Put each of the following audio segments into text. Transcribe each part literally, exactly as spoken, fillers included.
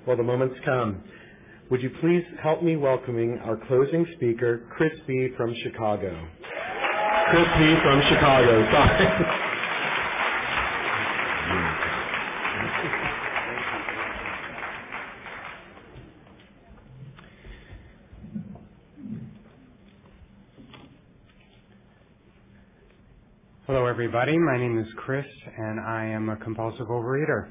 Well, the moment's come. Would you please help me welcoming our closing speaker, Chris B. from Chicago. Chris B. from Chicago. Sorry. Hello, everybody. My name is Chris, and I am a compulsive overeater.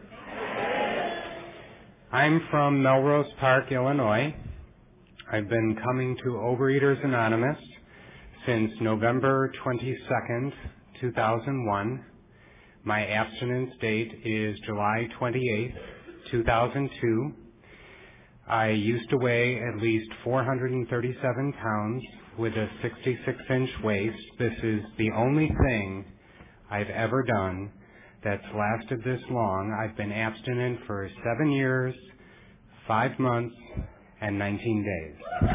I'm from Melrose Park, Illinois. I've been coming to Overeaters Anonymous since November twenty-second, two thousand one. My abstinence date is July twenty-eighth, two thousand two. I used to weigh at least four hundred thirty-seven pounds with a sixty-six inch waist. This is the only thing I've ever done that's lasted this long. I've been abstinent for seven years, five months, and nineteen days.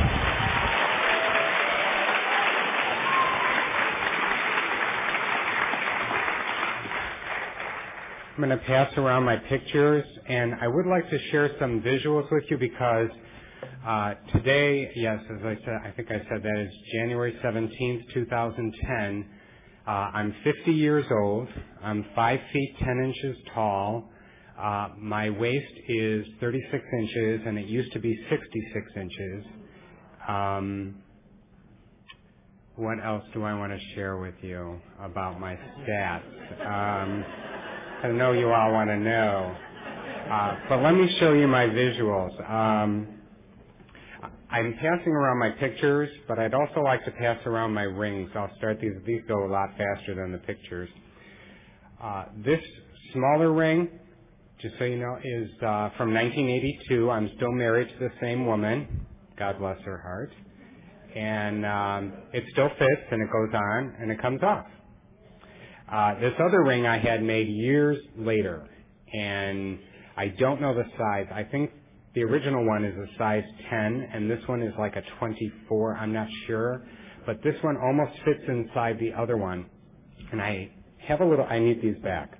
I'm going to pass around my pictures, and I would like to share some visuals with you because uh, today, yes, as I said, I think I said that is January seventeenth, two thousand ten. Uh, I'm fifty years old. I'm five feet ten inches tall. Uh, my waist is thirty-six inches, and it used to be sixty-six inches. Um, what else do I want to share with you about my stats? Um, I know you all want to know. Uh, but let me show you my visuals. Um, I'm passing around my pictures, but I'd also like to pass around my rings. I'll start these. These go a lot faster than the pictures. Uh, this smaller ring, just so you know, is uh, from nineteen eighty-two. I'm still married to the same woman. God bless her heart. And um, it still fits, and it goes on, and it comes off. Uh, this other ring I had made years later, and I don't know the size. I think the original one is a size ten, and this one is like a twenty-four. I'm not sure. But this one almost fits inside the other one. And I have a little, I need these back.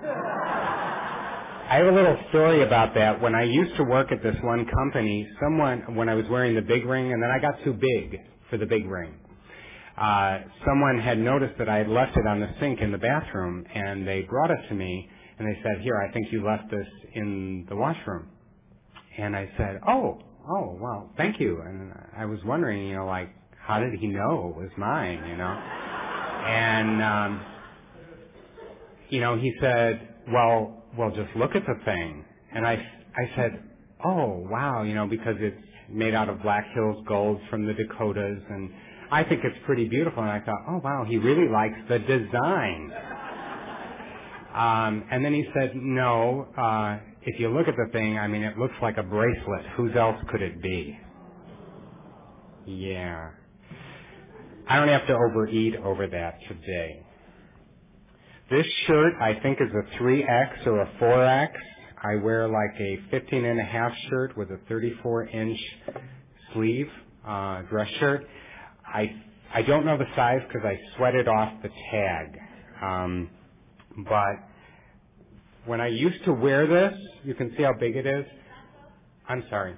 I have a little story about that. When I used to work at this one company, someone, when I was wearing the big ring, and then I got too big for the big ring, uh, someone had noticed that I had left it on the sink in the bathroom, and they brought it to me, and they said, here, I think you left this in the washroom. And I said, oh, oh, well, thank you. And I was wondering, you know, like, how did he know it was mine, you know? And, um, you know, he said, well, well, just look at the thing. And I, I said, oh, wow, you know, because it's made out of Black Hills gold from the Dakotas, and I think it's pretty beautiful. And I thought, oh, wow, he really likes the design. Um, and then he said, no, uh, if you look at the thing, I mean, it looks like a bracelet. Whose else could it be? Yeah. I don't have to overeat over that today. This shirt, I think, is a three X or a four X. I wear like a fifteen and a half shirt with a thirty-four inch sleeve, uh, dress shirt. I, I don't know the size because I sweated off the tag. Um, but when I used to wear this, you can see how big it is. I'm sorry.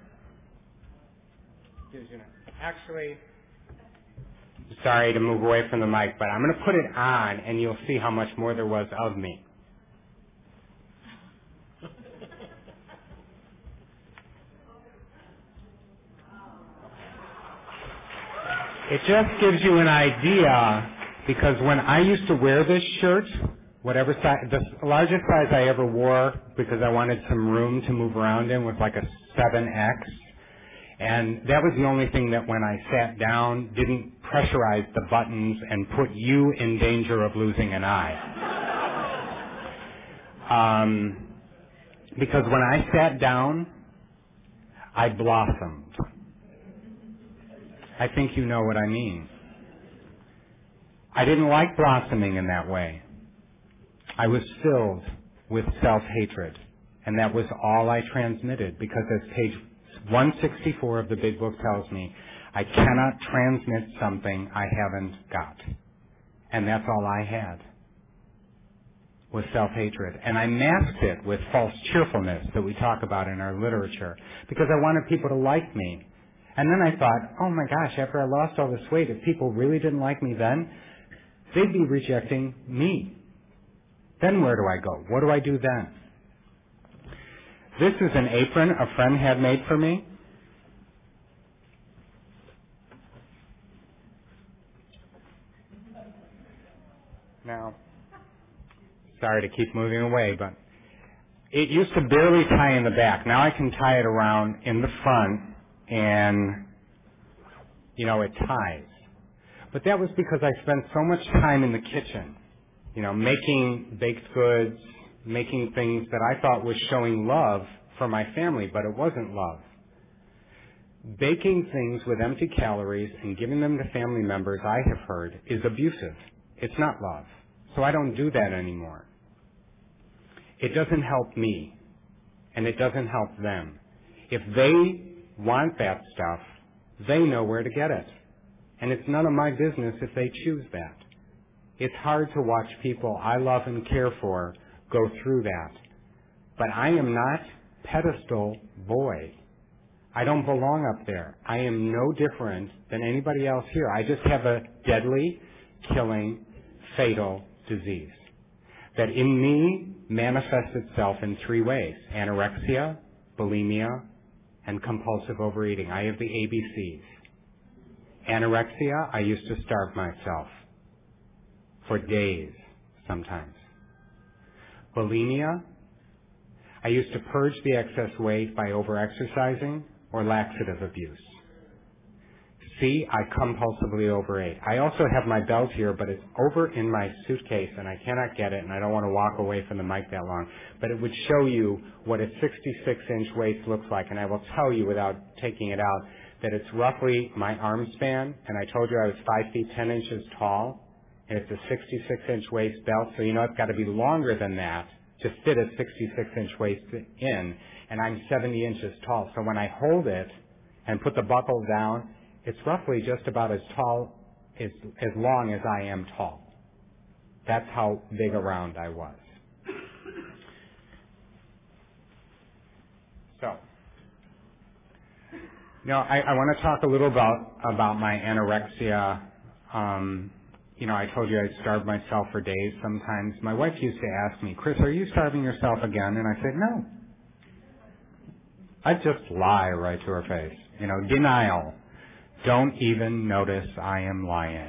Actually, sorry to move away from the mic, but I'm going to put it on, and you'll see how much more there was of me. It just gives you an idea, because when I used to wear this shirt, whatever size, the largest size I ever wore, because I wanted some room to move around in, was like a seven X. And that was the only thing that when I sat down didn't pressurize the buttons and put you in danger of losing an eye. Um, because when I sat down, I blossomed. I think you know what I mean. I didn't like blossoming in that way. I was filled with self-hatred, and that was all I transmitted, because as page one sixty-four of the Big Book tells me, I cannot transmit something I haven't got. And that's all I had. was self-hatred. And I masked it with false cheerfulness that we talk about in our literature because I wanted people to like me. And then I thought, oh my gosh, after I lost all this weight, if people really didn't like me then, they'd be rejecting me. Then where do I go? What do I do then? This is an apron a friend had made for me. Now, sorry to keep moving away, but it used to barely tie in the back. Now I can tie it around in the front and, you know, it ties. But that was because I spent so much time in the kitchen, you know, making baked goods, making things that I thought was showing love for my family, but it wasn't love. Baking things with empty calories and giving them to family members, I have heard, is abusive. It's not love. So I don't do that anymore. It doesn't help me, and it doesn't help them. If they want that stuff, they know where to get it. And it's none of my business if they choose that. It's hard to watch people I love and care for go through that. But I am not pedestal boy. I don't belong up there. I am no different than anybody else here. I just have a deadly, killing, fatal disease that in me manifests itself in three ways: anorexia, bulimia, and compulsive overeating. I have the A B Cs. Anorexia, I used to starve myself for days sometimes. Bulimia, I used to purge the excess weight by overexercising or laxative abuse. C, I compulsively overate. I also have my belt here, but it's over in my suitcase, and I cannot get it, and I don't want to walk away from the mic that long. But it would show you what a sixty-six inch waist looks like, and I will tell you without taking it out that it's roughly my arm span, and I told you I was five feet ten inches tall, and it's a sixty-six inch waist belt, so you know it's got to be longer than that to fit a sixty-six inch waist in, and I'm seventy inches tall. So when I hold it and put the buckle down, it's roughly just about as tall, as, as long as I am tall. That's how big around I was. So, you know, I, I want to talk a little about, about my anorexia. Um, you know, I told you I starved myself for days sometimes. My wife used to ask me, Chris, are you starving yourself again? And I said, no. I'd just lie right to her face. You know, denial. Don't even notice I am lying.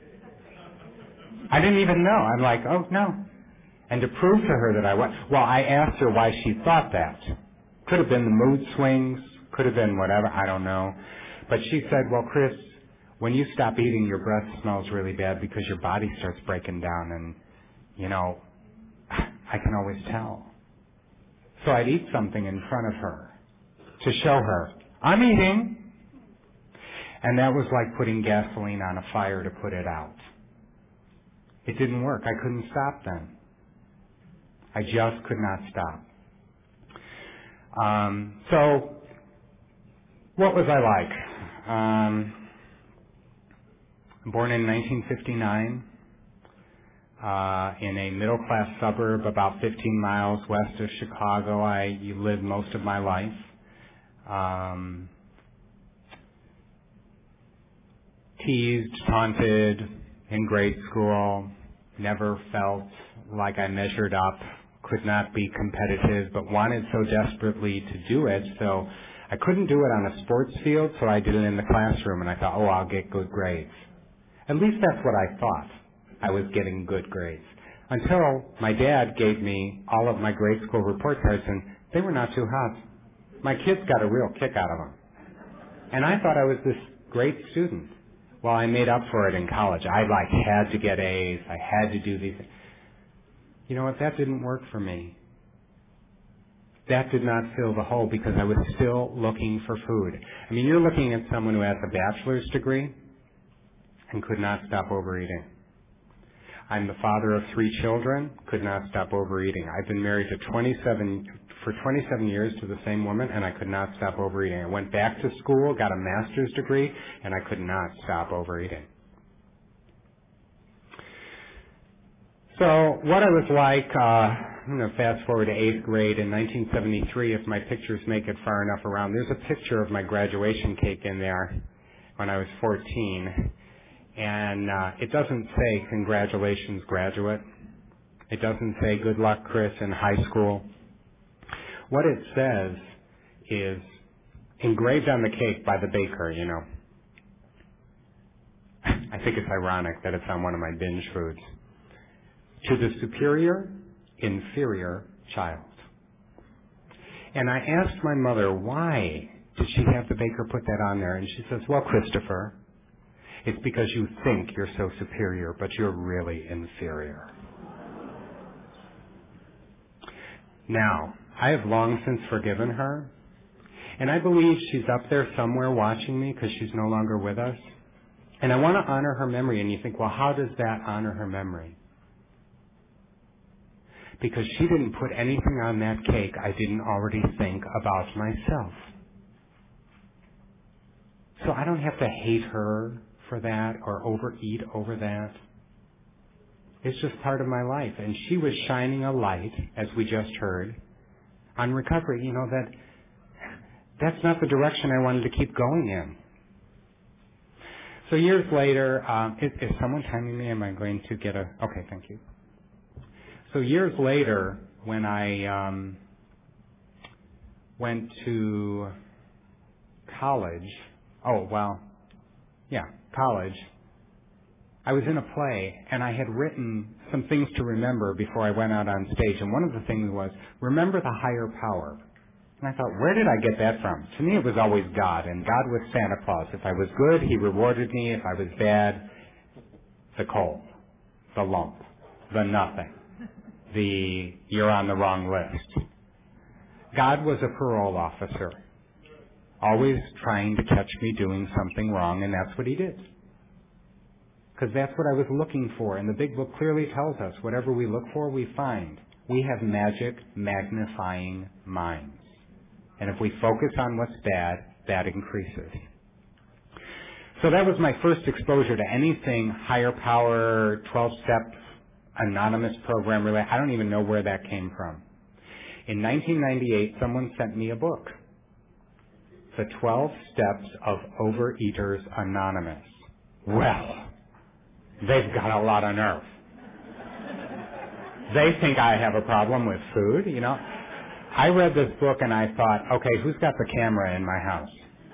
I didn't even know. I'm like, oh, no. And to prove to her that I was, well, I asked her why she thought that. Could have been the mood swings, could have been whatever, I don't know. But she said, well, Chris, when you stop eating, your breath smells really bad because your body starts breaking down, and, you know, I can always tell. So I'd eat something in front of her to show her, I'm eating. And that was like putting gasoline on a fire to put it out. It didn't work. I couldn't stop then. I just could not stop. Um, so, what was I like? Um, born in nineteen fifty-nine uh, in a middle-class suburb about fifteen miles west of Chicago. I lived most of my life. Um, teased, taunted in grade school, never felt like I measured up, could not be competitive, but wanted so desperately to do it, so I couldn't do it on a sports field, so I did it in the classroom, and I thought, oh, I'll get good grades. At least that's what I thought. I was getting good grades. Until my dad gave me all of my grade school report cards, and they were not too hot. My kids got a real kick out of them. And I thought I was this great student. Well, I made up for it in college. I, like, had to get A's. I had to do these. You know what? That didn't work for me. That did not fill the hole because I was still looking for food. I mean, you're looking at someone who has a bachelor's degree and could not stop overeating. I'm the father of three children, could not stop overeating. I've been married to twenty-seven for twenty-seven years to the same woman, and I could not stop overeating. I went back to school, got a master's degree, and I could not stop overeating. So what I was like, uh, I'm going to fast forward to eighth grade in nineteen seventy-three, if my pictures make it far enough around. There's a picture of my graduation cake in there when I was fourteen. And uh, it doesn't say, congratulations, graduate. It doesn't say, good luck, Chris, in high school. What it says is, engraved on the cake by the baker, you know. I think it's ironic that it's on one of my binge foods. To the superior, inferior child. And I asked my mother, why did she have the baker put that on there? And she says, well, Christopher, it's because you think you're so superior, but you're really inferior. Now, I have long since forgiven her, and I believe she's up there somewhere watching me because she's no longer with us. And I want to honor her memory, and you think, well, how does that honor her memory? Because she didn't put anything on that cake I didn't already think about myself. So I don't have to hate her for that or overeat over that. It's just part of my life. And she was shining a light, as we just heard, on recovery. You know, that that's not the direction I wanted to keep going in. So years later, um, is, is someone timing me? Am I going to get a... Okay, thank you. So years later, when I um, went to college, oh, well, yeah, college, I was in a play, and I had written some things to remember before I went out on stage, and one of the things was, remember the higher power. And I thought, where did I get that from? To me, it was always God, and God was Santa Claus. If I was good, He rewarded me. If I was bad, the cold, the lump, the nothing, the you're on the wrong list. God was a parole officer, always trying to catch me doing something wrong, and that's what He did. Because that's what I was looking for, and the big book clearly tells us, whatever we look for, we find. We have magic magnifying minds. And if we focus on what's bad, that increases. So that was my first exposure to anything higher power, twelve-step, anonymous program related. I don't even know where that came from. In nineteen ninety-eight, someone sent me a book, The twelve Steps of Overeaters Anonymous. Well, they've got a lot of nerve. They think I have a problem with food, you know. I read this book and I thought, okay, who's got the camera in my house?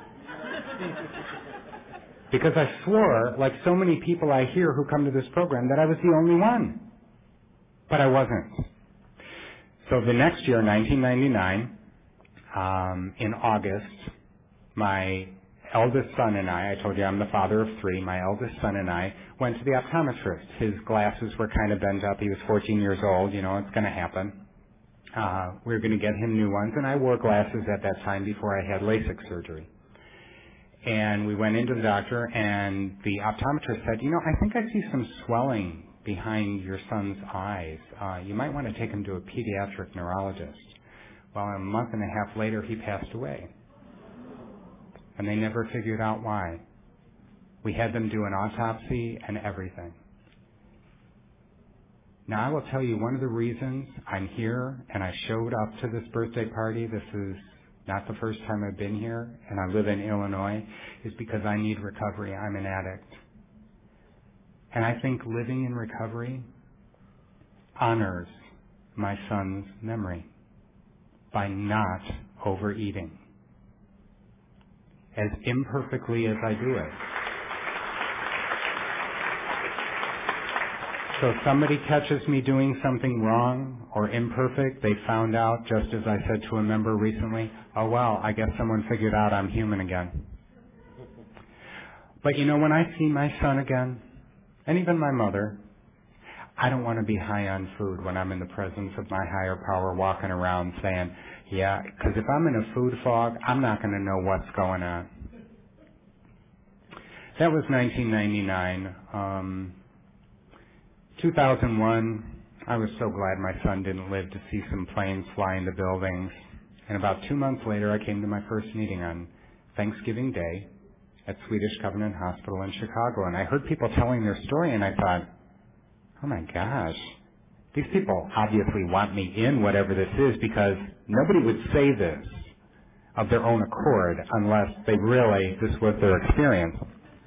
Because I swore, like so many people I hear who come to this program, that I was the only one. But I wasn't. So the next year, nineteen ninety-nine, um, in August, my eldest son and I, I told you I'm the father of three, my eldest son and I went to the optometrist. His glasses were kind of bent up. He was fourteen years old. You know, it's going to happen. Uh, we were going to get him new ones, and I wore glasses at that time before I had LASIK surgery. And we went into the doctor, and the optometrist said, you know, I think I see some swelling behind your son's eyes. Uh, you might want to take him to a pediatric neurologist. Well, a month and a half later, he passed away. And they never figured out why. We had them do an autopsy and everything. Now, I will tell you one of the reasons I'm here and I showed up to this birthday party, this is not the first time I've been here, and I live in Illinois, is because I need recovery. I'm an addict. And I think living in recovery honors my son's memory by not overeating, as imperfectly as I do it. So if somebody catches me doing something wrong or imperfect, they found out, just as I said to a member recently, oh, well, I guess someone figured out I'm human again. But you know, when I see my son again, and even my mother, I don't want to be high on food when I'm in the presence of my higher power walking around saying, yeah, because if I'm in a food fog, I'm not going to know what's going on. That was nineteen ninety-nine. Um, two thousand one, I was so glad my son didn't live to see some planes fly into buildings. And about two months later, I came to my first meeting on Thanksgiving Day at Swedish Covenant Hospital in Chicago. And I heard people telling their story, and I thought, oh my gosh, these people obviously want me in whatever this is, because nobody would say this of their own accord unless they really, this was their experience.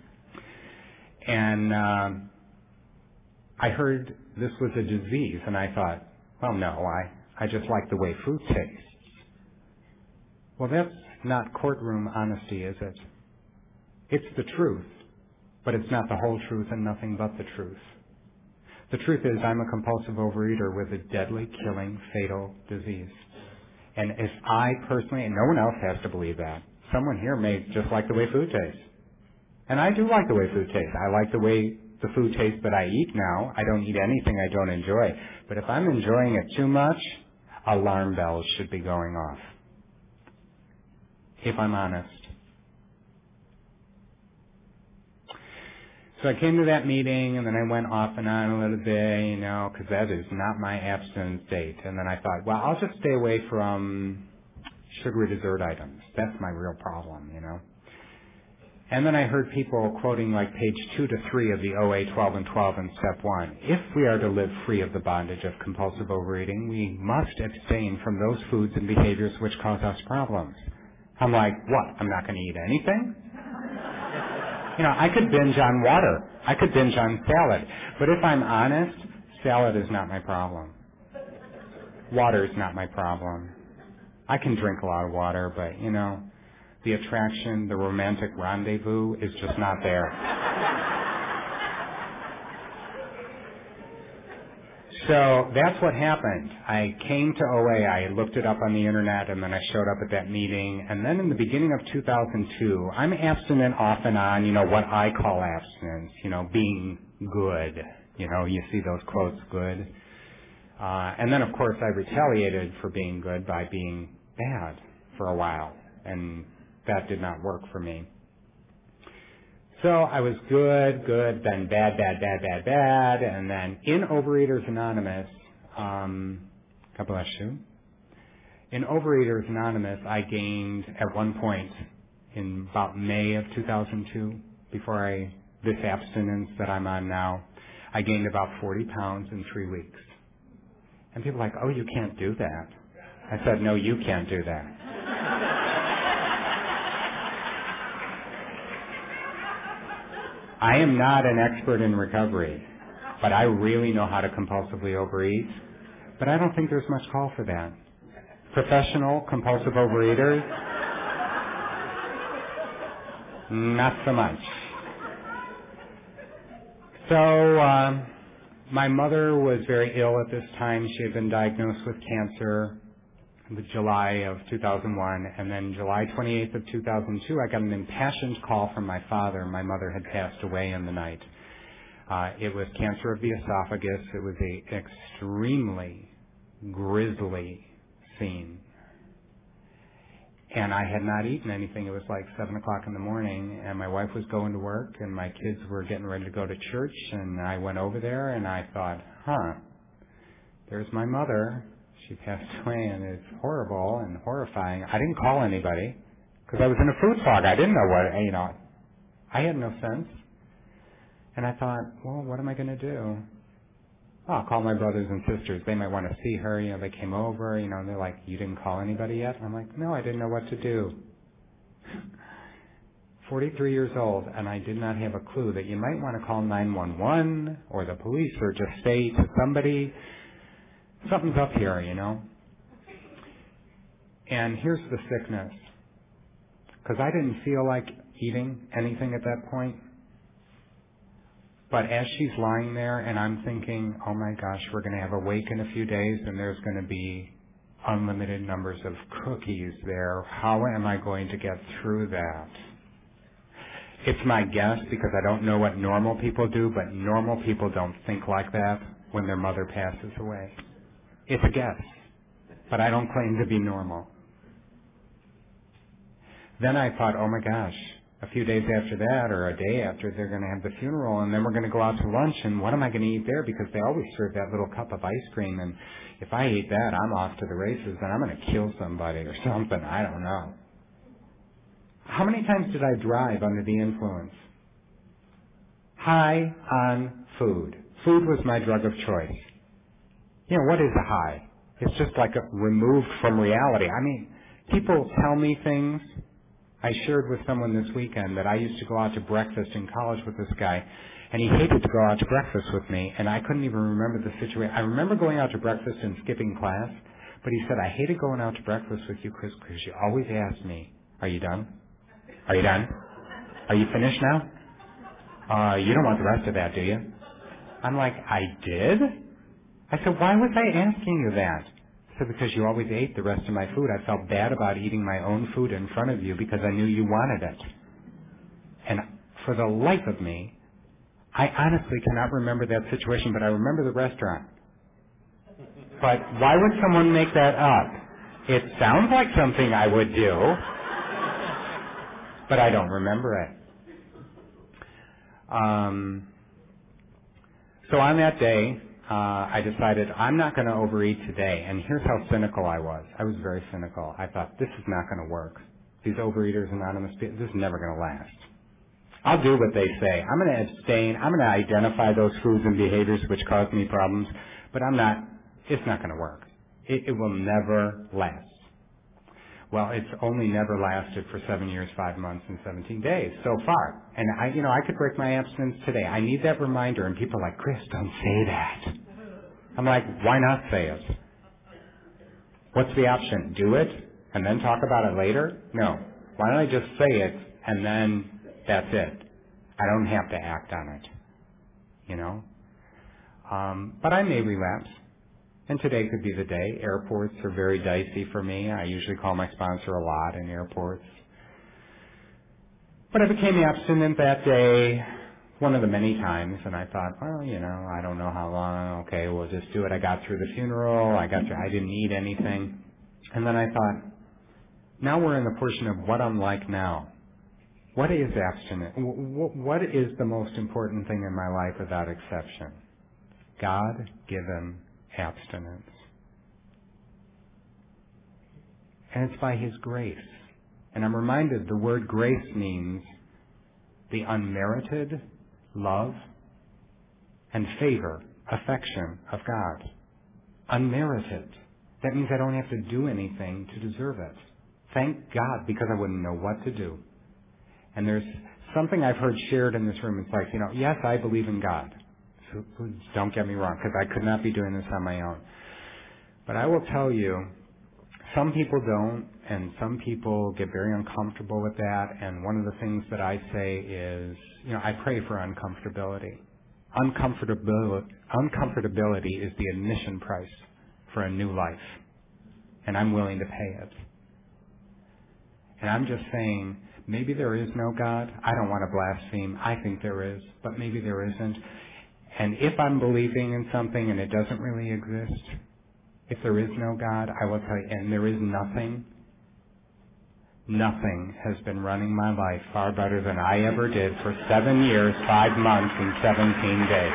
And uh, I heard this was a disease, and I thought, well, no, I, I just like the way food tastes. Well, that's not courtroom honesty, is it? It's the truth, but it's not the whole truth and nothing but the truth. The truth is I'm a compulsive overeater with a deadly, killing, fatal disease. And if I personally, and no one else has to believe that, someone here may just like the way food tastes. And I do like the way food tastes. I like the way the food tastes that I eat now. I don't eat anything I don't enjoy. But if I'm enjoying it too much, alarm bells should be going off. If I'm honest. So I came to that meeting, and then I went off and on a little bit, you know, because that is not my abstinence date. And then I thought, well, I'll just stay away from sugary dessert items. That's my real problem, you know. And then I heard people quoting like page two to three of the O A twelve and twelve in step one. If we are to live free of the bondage of compulsive overeating, we must abstain from those foods and behaviors which cause us problems. I'm like, what? I'm not going to eat anything? You know, I could binge on water. I could binge on salad. But if I'm honest, salad is not my problem. Water is not my problem. I can drink a lot of water, but, you know, the attraction, the romantic rendezvous is just not there. So that's what happened. I came to O A, I looked it up on the internet, and then I showed up at that meeting. And then in the beginning of two thousand two, I'm abstinent off and on, you know, what I call abstinence, you know, being good. You know, you see those quotes, good. Uh, and then, of course, I retaliated for being good by being bad for a while. And that did not work for me. So I was good, good, then bad, bad, bad, bad, bad, and then in Overeaters Anonymous, um, God bless you. In Overeaters Anonymous, I gained at one point in about May of two thousand two, before I, this abstinence that I'm on now, I gained about forty pounds in three weeks. And people are like, oh, you can't do that. I said, no, you can't do that. I am not an expert in recovery, but I really know how to compulsively overeat. But I don't think there's much call for that. Professional compulsive overeaters, not so much. So uh, my mother was very ill at this time. She had been diagnosed with cancer in July of two thousand one, and then July twenty-eighth of two thousand two, I got an impassioned call from my father. My mother had passed away in the night. Uh, it was cancer of the esophagus. It was a extremely grisly scene. And I had not eaten anything. It was like seven o'clock in the morning, and my wife was going to work, and my kids were getting ready to go to church, and I went over there, and I thought, huh, there's my mother. She passed away, and it's horrible and horrifying. I didn't call anybody because I was in a food fog. I didn't know what, you know, I had no sense. And I thought, well, what am I going to do? Oh, I'll call my brothers and sisters. They might want to see her. You know, they came over, you know, and they're like, you didn't call anybody yet? And I'm like, no, I didn't know what to do. forty-three years old, and I did not have a clue that you might want to call nine one one or the police or just say to somebody, something's up here, you know. And here's the sickness. Because I didn't feel like eating anything at that point. But as she's lying there and I'm thinking, oh my gosh, we're going to have a wake in a few days and there's going to be unlimited numbers of cookies there. How am I going to get through that? It's my guess because I don't know what normal people do, but normal people don't think like that when their mother passes away. It's a guess, but I don't claim to be normal. Then I thought, oh my gosh, a few days after that or a day after, they're going to have the funeral, and then we're going to go out to lunch, and what am I going to eat there? Because they always serve that little cup of ice cream, and if I eat that, I'm off to the races, and I'm going to kill somebody or something. I don't know. How many times did I drive under the influence? High on food. Food was my drug of choice. You know, what is a high? It's just like a, removed from reality. I mean, people tell me things. I shared with someone this weekend that I used to go out to breakfast in college with this guy, and he hated to go out to breakfast with me, and I couldn't even remember the situation. I remember going out to breakfast and skipping class, but he said, I hated going out to breakfast with you, Chris, because you always asked me, are you done? Are you done? Are you finished now? Uh, you don't want the rest of that, do you? I'm like, I did? I said, why was I asking you that? I said, because you always ate the rest of my food. I felt bad about eating my own food in front of you because I knew you wanted it. And for the life of me, I honestly cannot remember that situation, but I remember the restaurant. But why would someone make that up? It sounds like something I would do, but I don't remember it. Um, so on that day, uh, I decided I'm not going to overeat today. And here's how cynical I was. I was very cynical. I thought, this is not going to work. These Overeaters Anonymous, this is never going to last. I'll do what they say. I'm going to abstain. I'm going to identify those foods and behaviors which cause me problems, but I'm not, it's not going to work. It, it will never last. Well, it's only never lasted for seven years, five months, and seventeen days so far. And I, you know, I could break my abstinence today. I need that reminder. And people are like, Chris, don't say that. I'm like, why not say it? What's the option? Do it and then talk about it later? No. Why don't I just say it and then that's it? I don't have to act on it. You know? Um, but I may relapse. And today could be the day. Airports are very dicey for me. I usually call my sponsor a lot in airports. But I became abstinent that day, one of the many times, and I thought, well, you know, I don't know how long. Okay, we'll just do it. I got through the funeral. I got through, I didn't eat anything. And then I thought, now we're in the portion of what I'm like now. What is abstinence? What is the most important thing in my life without exception? God-given abstinence. And it's by His grace. And I'm reminded the word grace means the unmerited love and favor, affection of God. Unmerited. That means I don't have to do anything to deserve it. Thank God, because I wouldn't know what to do. And there's something I've heard shared in this room. It's like, you know, yes, I believe in God. So don't get me wrong, because I could not be doing this on my own. But I will tell you, some people don't, and some people get very uncomfortable with that. And one of the things that I say is, you know, I pray for uncomfortability. Uncomfortability, uncomfortability is the admission price for a new life, and I'm willing to pay it. And I'm just saying, maybe there is no God. I don't want to blaspheme. I think there is, but maybe there isn't. And if I'm believing in something and it doesn't really exist, if there is no God, I will tell you, and there is nothing, nothing has been running my life far better than I ever did for seven years, five months, and seventeen days.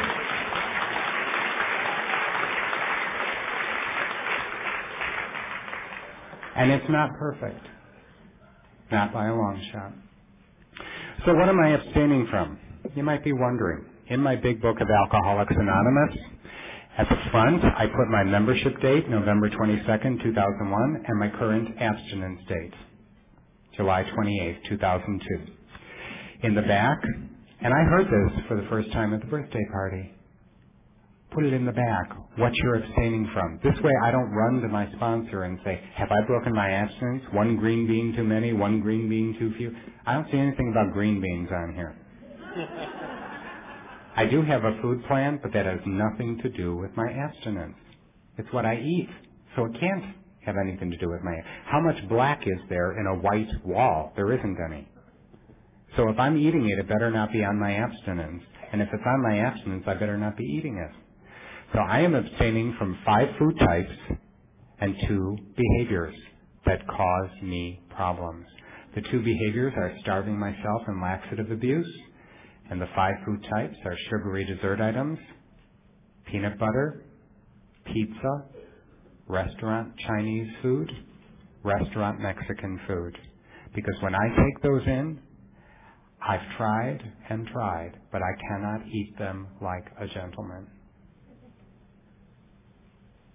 And it's not perfect. Not by a long shot. So what am I abstaining from? You might be wondering. In my big book of Alcoholics Anonymous, at the front, I put my membership date, November twenty-second, two thousand one, and my current abstinence date, July twenty-eighth, two thousand two. In the back, and I heard this for the first time at the birthday party, put it in the back, what you're abstaining from. This way I don't run to my sponsor and say, have I broken my abstinence? One green bean too many, one green bean too few. I don't see anything about green beans on here. I do have a food plan, but that has nothing to do with my abstinence. It's what I eat, so it can't have anything to do with my... How much black is there in a white wall? There isn't any. So if I'm eating it, it better not be on my abstinence. And if it's on my abstinence, I better not be eating it. So I am abstaining from five food types and two behaviors that cause me problems. The two behaviors are starving myself and laxative abuse. And the five food types are sugary dessert items, peanut butter, pizza, restaurant Chinese food, restaurant Mexican food. Because when I take those in, I've tried and tried, but I cannot eat them like a gentleman.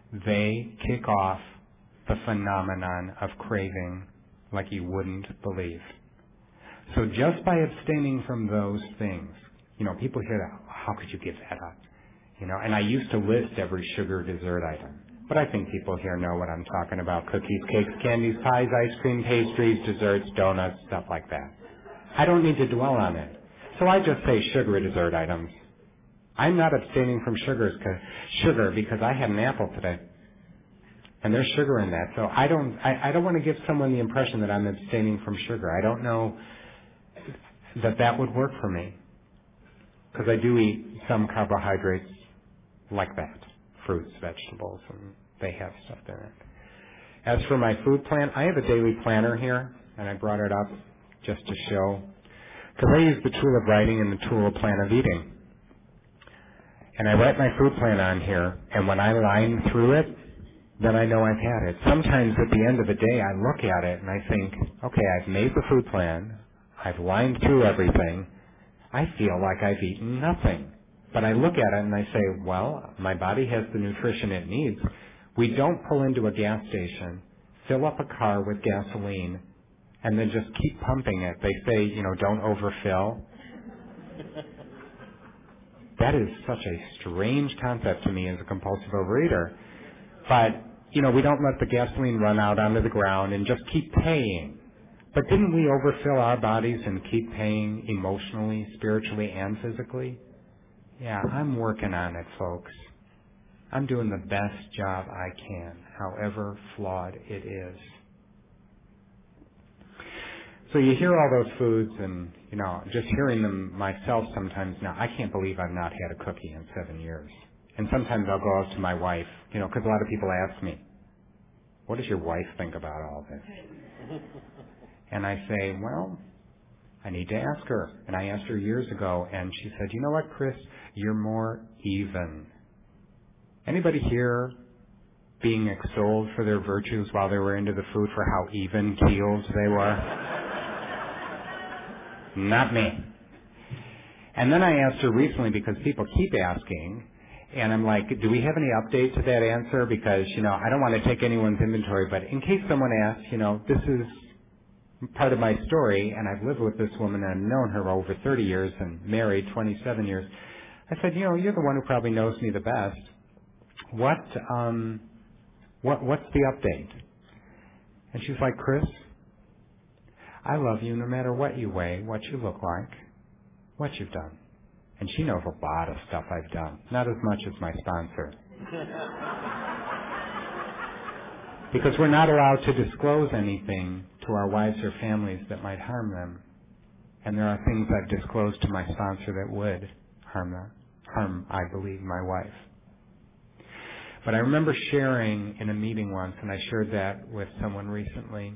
they kick off the phenomenon of craving like you wouldn't believe. So just by abstaining from those things, you know, people hear that, how could you give that up? You know, and I used to list every sugar dessert item. But I think people here know what I'm talking about. Cookies, cakes, candies, pies, ice cream, pastries, desserts, donuts, stuff like that. I don't need to dwell on it. So I just say sugar dessert items. I'm not abstaining from sugars, sugar because I had an apple today. And there's sugar in that. So I don't, I, I don't want to give someone the impression that I'm abstaining from sugar. I don't know that that would work for me. Because I do eat some carbohydrates like that. Fruits, vegetables, and they have stuff in it. As for my food plan, I have a daily planner here, and I brought it up just to show. Because I use the tool of writing and the tool of plan of eating. And I write my food plan on here, and when I line through it, then I know I've had it. Sometimes at the end of the day, I look at it and I think, okay, I've made the food plan, I've lined through everything, I feel like I've eaten nothing. But I look at it and I say, well, my body has the nutrition it needs. We don't pull into a gas station, fill up a car with gasoline, and then just keep pumping it. They say, you know, don't overfill. That is such a strange concept to me as a compulsive overeater. But, you know, we don't let the gasoline run out onto the ground and just keep paying. But didn't we overfill our bodies and keep paying emotionally, spiritually, and physically? Yeah, I'm working on it, folks. I'm doing the best job I can, however flawed it is. So you hear all those foods and, you know, just hearing them myself sometimes now, I can't believe I've not had a cookie in seven years. And sometimes I'll go out to my wife, you know, because a lot of people ask me, what does your wife think about all this? And I say, well, I need to ask her. And I asked her years ago, and she said, you know what, Chris, you're more even. Anybody here being extolled for their virtues while they were into the food for how even keeled they were? Not me. And then I asked her recently, because people keep asking, and I'm like, do we have any update to that answer? Because, you know, I don't want to take anyone's inventory, but in case someone asks, you know, this is part of my story, and I've lived with this woman and I've known her over thirty years and married twenty-seven years. I said, you know, you're the one who probably knows me the best. What, um, what, what's the update? And she's like, Chris, I love you no matter what you weigh, what you look like, what you've done. And she knows a lot of stuff I've done, not as much as my sponsor. Because we're not allowed to disclose anything to our wives or families that might harm them. And there are things I've disclosed to my sponsor that would harm them, harm, I believe, my wife. But I remember sharing in a meeting once, and I shared that with someone recently,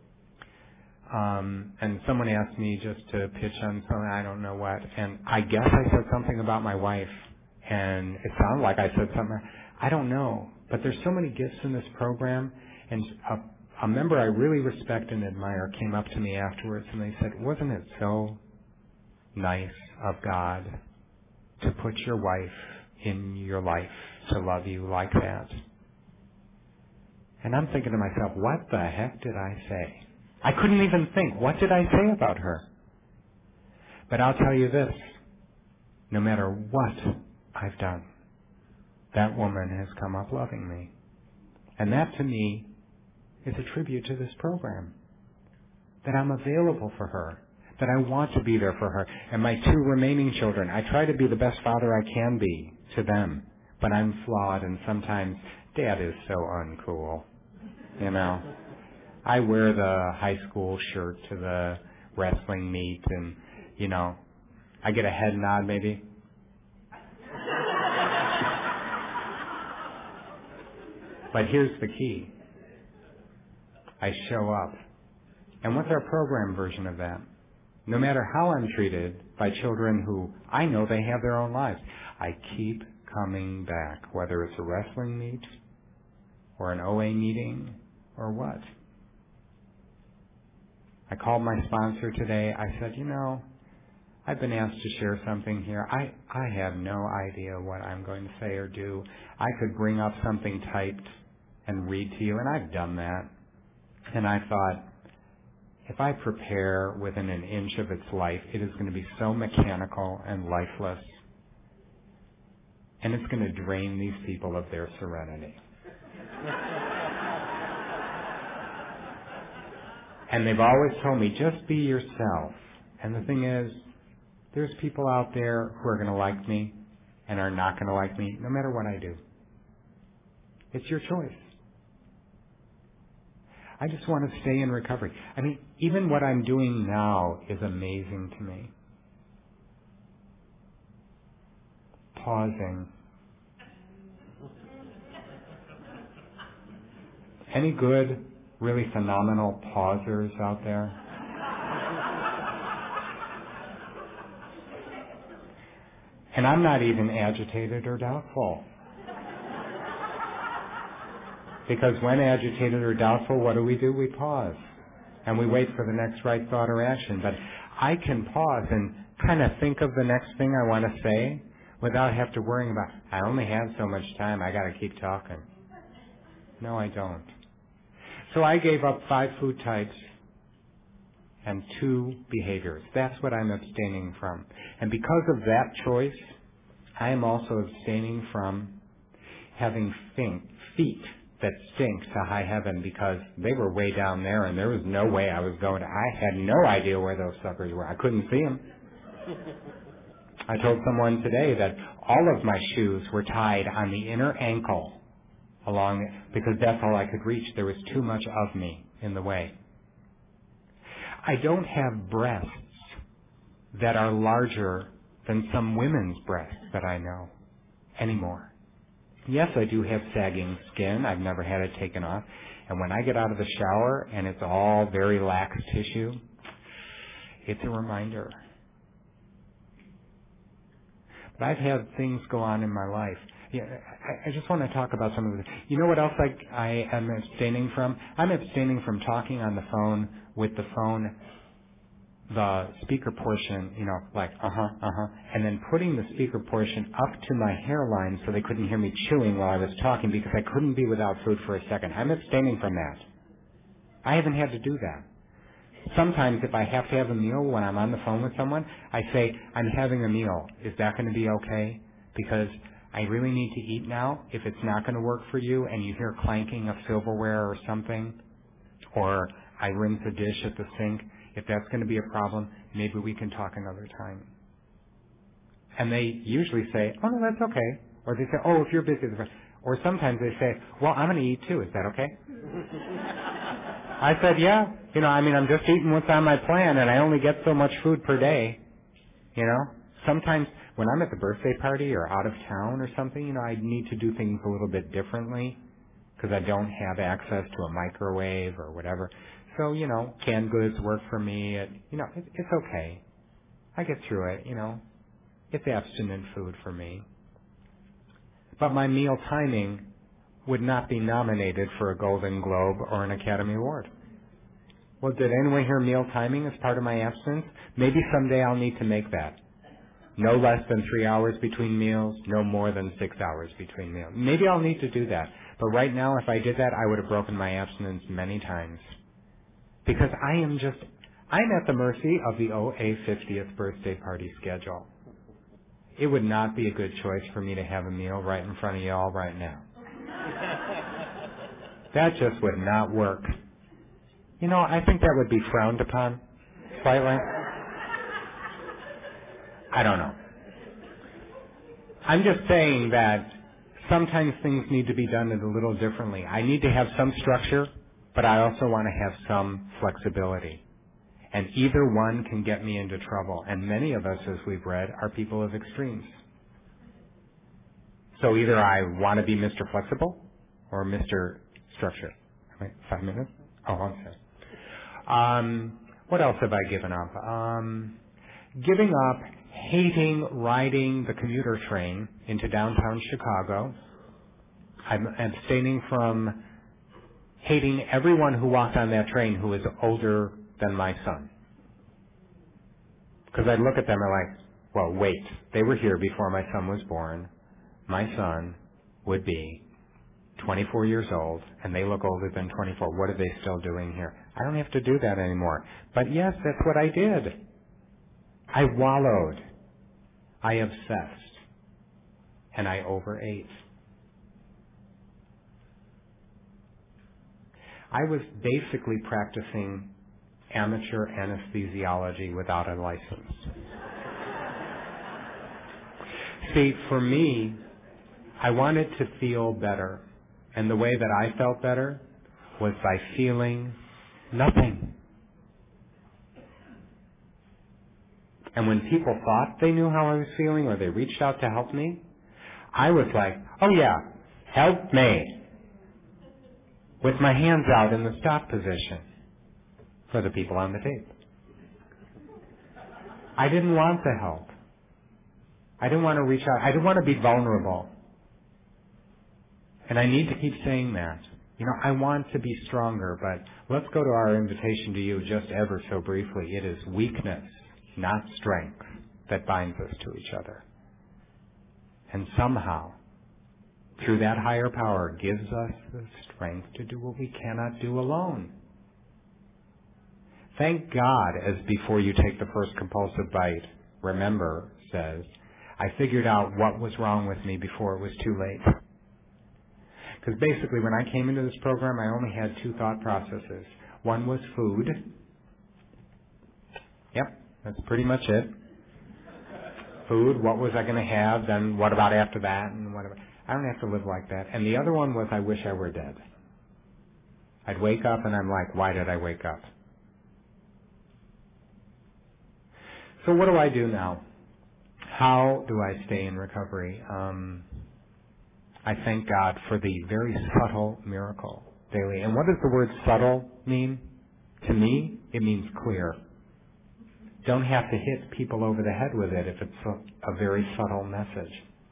um, and someone asked me just to pitch on something, I don't know what, and I guess I said something about my wife, and it sounded like I said something, I don't know, but there's so many gifts in this program, and a, a member I really respect and admire came up to me afterwards, and they said, wasn't it so nice of God to put your wife in your life to love you like that? And I'm thinking to myself, what the heck did I say? I couldn't even think, what did I say about her? But I'll tell you this, no matter what I've done, that woman has come up loving me. And that to me is a tribute to this program. That I'm available for her. That I want to be there for her. And my two remaining children, I try to be the best father I can be to them. But I'm flawed, and sometimes Dad is so uncool. You know, I wear the high school shirt to the wrestling meet, and, you know, I get a head nod maybe. But here's the key. I show up. And what's our program version of that? No matter how I'm treated by children who I know they have their own lives, I keep coming back, whether it's a wrestling meet or an O A meeting or what. I called my sponsor today. I said, you know, I've been asked to share something here. I, I have no idea what I'm going to say or do. I could bring up something typed and read to you, and I've done that. And I thought, if I prepare within an inch of its life, it is going to be so mechanical and lifeless. And it's going to drain these people of their serenity. And they've always told me, just be yourself. And the thing is, there's people out there who are going to like me and are not going to like me, no matter what I do. It's your choice. I just want to stay in recovery. I mean, even what I'm doing now is amazing to me. Pausing. Any good, really phenomenal pausers out there? And I'm not even agitated or doubtful. Because when agitated or doubtful, what do we do? We pause. And we wait for the next right thought or action. But I can pause and kind of think of the next thing I want to say without have to worrying about, I only have so much time, I got to keep talking. No, I don't. So I gave up five food types and two behaviors. That's what I'm abstaining from. And because of that choice, I am also abstaining from having think, feet that stink to high heaven, because they were way down there and there was no way I was going to. I had no idea where those suckers were. I couldn't see them. I told someone today that all of my shoes were tied on the inner ankle along, because that's all I could reach. There was too much of me in the way. I don't have breasts that are larger than some women's breasts that I know anymore. Yes, I do have sagging skin. I've never had it taken off. And when I get out of the shower and it's all very lax tissue, it's a reminder. But I've had things go on in my life. Yeah, I, I just want to talk about some of the. You know what else I, I am abstaining from? I'm abstaining from talking on the phone with the phone, the speaker portion, you know, like uh-huh, uh-huh, and then putting the speaker portion up to my hairline so they couldn't hear me chewing while I was talking, because I couldn't be without food for a second. I'm abstaining from that. I haven't had to do that. Sometimes if I have to have a meal when I'm on the phone with someone, I say, I'm having a meal. Is that going to be okay? Because I really need to eat now. If it's not going to work for you and you hear clanking of silverware or something, or I rinse a dish at the sink, if that's going to be a problem, maybe we can talk another time. And they usually say, oh, no, that's okay. Or they say, oh, if you're busy. Or sometimes they say, well, I'm going to eat too. Is that okay? I said, yeah. You know, I mean, I'm just eating what's on my plan, and I only get so much food per day. You know, sometimes when I'm at the birthday party or out of town or something, you know, I need to do things a little bit differently because I don't have access to a microwave or whatever. So, you know, canned goods work for me. It, you know, it, it's okay. I get through it, you know. It's abstinent food for me. But my meal timing would not be nominated for a Golden Globe or an Academy Award. Well, did anyone hear meal timing as part of my abstinence? Maybe someday I'll need to make that. No less than three hours between meals, no more than six hours between meals. Maybe I'll need to do that. But right now, if I did that, I would have broken my abstinence many times. Because I am just, I'm at the mercy of the O A fiftieth birthday party schedule. It would not be a good choice for me to have a meal right in front of you all right now. That just would not work. You know, I think that would be frowned upon slightly. I don't know. I'm just saying that sometimes things need to be done a little differently. I need to have some structure, but I also want to have some flexibility. And either one can get me into trouble. And many of us, as we've read, are people of extremes. So either I want to be Mister Flexible or Mister Structure. Wait, five minutes? Oh, I'm sorry. Um, what else have I given up? Um, giving up hating riding the commuter train into downtown Chicago. I'm abstaining from hating everyone who walked on that train who is older than my son. Because I'd look at them and like, well, wait, they were here before my son was born. My son would be twenty-four years old, and they look older than twenty-four. What are they still doing here? I don't have to do that anymore. But yes, that's what I did. I wallowed. I obsessed. And I overate. I was basically practicing amateur anesthesiology without a license. See, for me, I wanted to feel better. And the way that I felt better was by feeling nothing. And when people thought they knew how I was feeling or they reached out to help me, I was like, oh yeah, help me. With my hands out in the stop position for the people on the tape. I didn't want the help. I didn't want to reach out. I didn't want to be vulnerable. And I need to keep saying that. You know, I want to be stronger, but let's go to our invitation to you just ever so briefly. It is weakness, not strength, that binds us to each other. And somehow, through that higher power, gives us the strength to do what we cannot do alone. Thank God, as before you take the first compulsive bite, remember, says, I figured out what was wrong with me before it was too late. Because basically when I came into this program, I only had two thought processes. One was food. Yep, that's pretty much it. Food, what was I going to have? Then what about after that? And whatever. I don't have to live like that. And the other one was I wish I were dead. I'd wake up and I'm like, why did I wake up? So what do I do now? How do I stay in recovery? Um, I thank God for the very subtle miracle daily. And what does the word subtle mean? To me, it means clear. Don't have to hit people over the head with it if it's a, a very subtle message.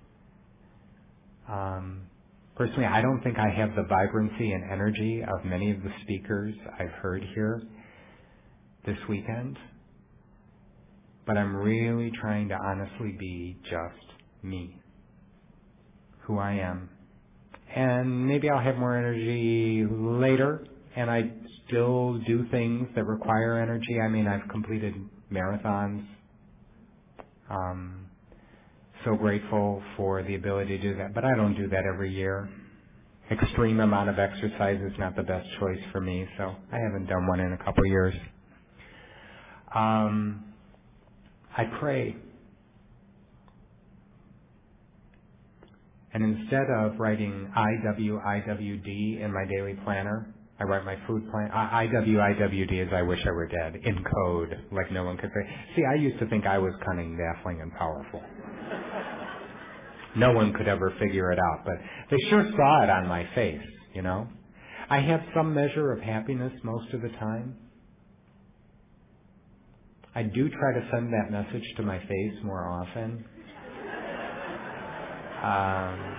Um, personally, I don't think I have the vibrancy and energy of many of the speakers I've heard here this weekend. But I'm really trying to honestly be just me, who I am. And maybe I'll have more energy later, and I still do things that require energy. I mean, I've completed marathons. Um, so grateful for the ability to do that, but I don't do that every year. Extreme amount of exercise is not the best choice for me, so I haven't done one in a couple years. Um, I pray. And instead of writing I W I W D in my daily planner, I write my food plan. I W I W D is I wish I were dead, in code, like no one could say. See, I used to think I was cunning, baffling, and powerful. No one could ever figure it out, but they sure saw it on my face, you know. I have some measure of happiness most of the time. I do try to send that message to my face more often. Um,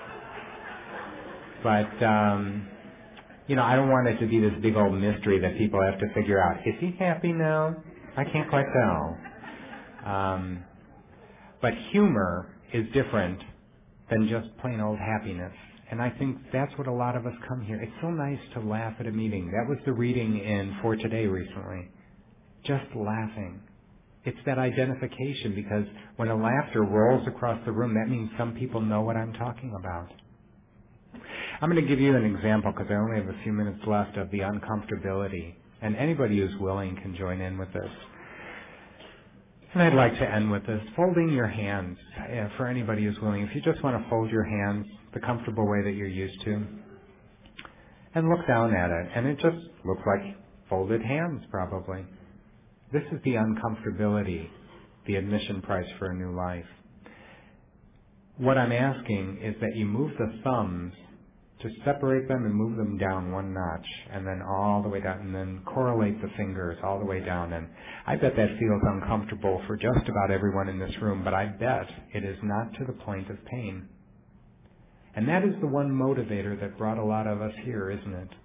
but, um, you know, I don't want it to be this big old mystery that people have to figure out. Is he happy now? I can't quite tell. Um, but humor is different than just plain old happiness. And I think that's what a lot of us come here. It's so nice to laugh at a meeting. That was the reading in For Today recently. Just laughing. It's that identification, because when a laughter rolls across the room, that means some people know what I'm talking about. I'm going to give you an example, because I only have a few minutes left, of the uncomfortability. And anybody who's willing can join in with this. And I'd like to end with this. Folding your hands, uh, for anybody who's willing. If you just want to fold your hands the comfortable way that you're used to, and look down at it. And it just looks like folded hands, probably. This is the uncomfortability, the admission price for a new life. What I'm asking is that you move the thumbs, just separate them and move them down one notch, and then all the way down, and then correlate the fingers all the way down. And I bet that feels uncomfortable for just about everyone in this room, but I bet it is not to the point of pain. And that is the one motivator that brought a lot of us here, isn't it?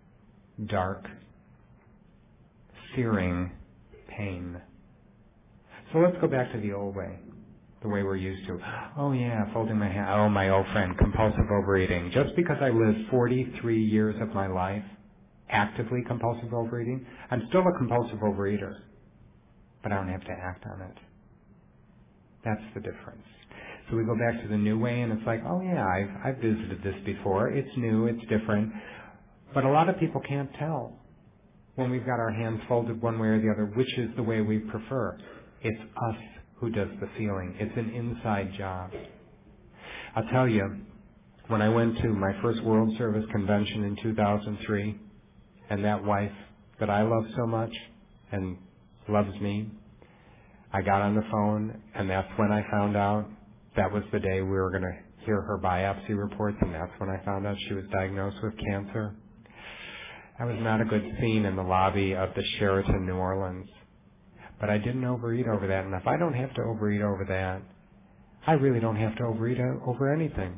Dark, searing pain. So let's go back to the old way, the way we're used to. Oh yeah, folding my hand. Oh, my old friend, compulsive overeating. Just because I lived forty-three years of my life actively compulsive overeating, I'm still a compulsive overeater, but I don't have to act on it. That's the difference. So we go back to the new way, and it's like, oh yeah, I've, I've visited this before. It's new, it's different. But a lot of people can't tell when we've got our hands folded one way or the other, which is the way we prefer. It's us who does the feeling. It's an inside job. I'll tell you, when I went to my first World Service Convention in two thousand three, and that wife that I love so much and loves me, I got on the phone, and that's when I found out that was the day we were going to hear her biopsy reports, and that's when I found out she was diagnosed with cancer. That was not a good scene in the lobby of the Sheraton New Orleans. But I didn't overeat over that, and if I don't have to overeat over that, I really don't have to overeat over anything.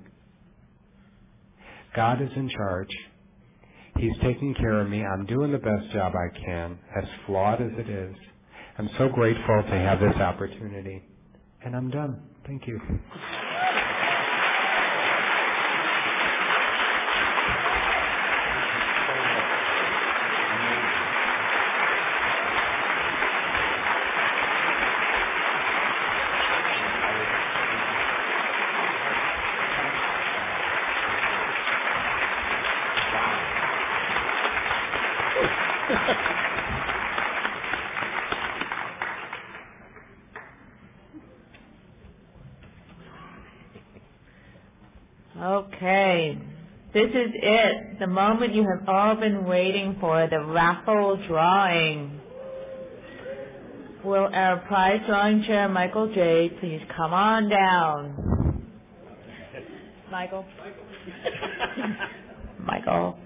God is in charge. He's taking care of me. I'm doing the best job I can, as flawed as it is. I'm so grateful to have this opportunity. And I'm done. Thank you. Okay, this is it, the moment you have all been waiting for, the raffle drawing. Will our prize drawing chair, Michael J., please come on down? Michael? Michael.